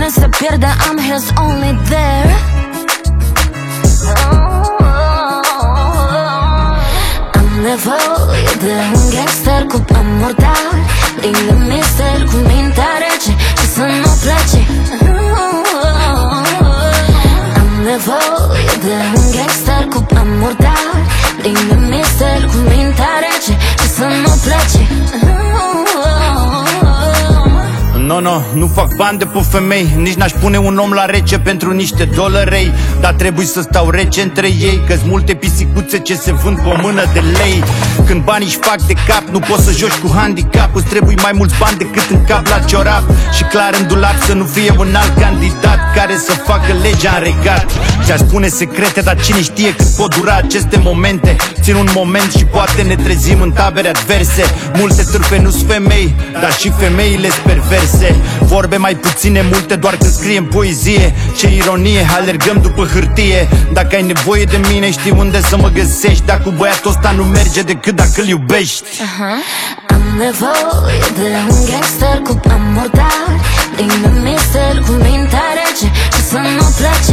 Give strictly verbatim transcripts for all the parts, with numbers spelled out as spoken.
lume se pierde, I'm his only there. Am nevoie de un gangster cu bani murdari, plin de mister, cu mintea rece și să nu plece. Am nevoie de un gangster cu bani murdari, plin de mister, cu mintea rece și să nu plece. No, no, nu fac bani de pe femei, nici n-aș pune un om la rece pentru niște dolărei. Dar trebuie să stau rece între ei, că-s multe pisicuțe ce se vând pe o mână de lei. Când banii își fac de cap, nu poți să joci cu handicap. Îți trebuie mai mulți bani decât în cap la ciorap. Și clar în dulap să nu fie un alt candidat care să facă legea în regat. Ți-aș spune secrete, dar cine știe cât pot dura aceste momente. Țin un moment și poate ne trezim în tabere adverse. Multe târfe nu-s femei, dar și femeile-s perverse. Vorbe mai puține, multe doar când scriem poezie. Ce ironie, alergăm după hârtie. Dacă ai nevoie de mine, știi unde să mă găsești. Dar cu băiatul ăsta nu merge decât dacă îl iubești. uh-huh. Am nevoie de un gangster cu bani murdari, plin de mister, cu mintea rece și să nu plece.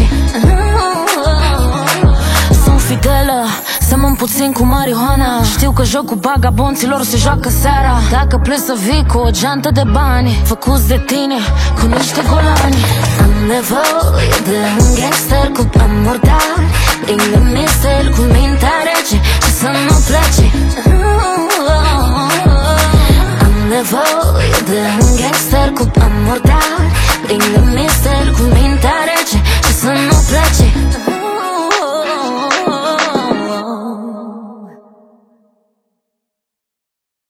Sunt fidelă, semăn puțin cu marihuana. Știu că jocul bagabonților se joacă seara. Dacă pleci să vii cu o geantă de bani făcuți de tine, cu niște golani. Am nevoie de un gangster cu bani murdari, plin de mister, cu mintea rece și să nu plece. Am nevoie de un gangster cu bani murdari,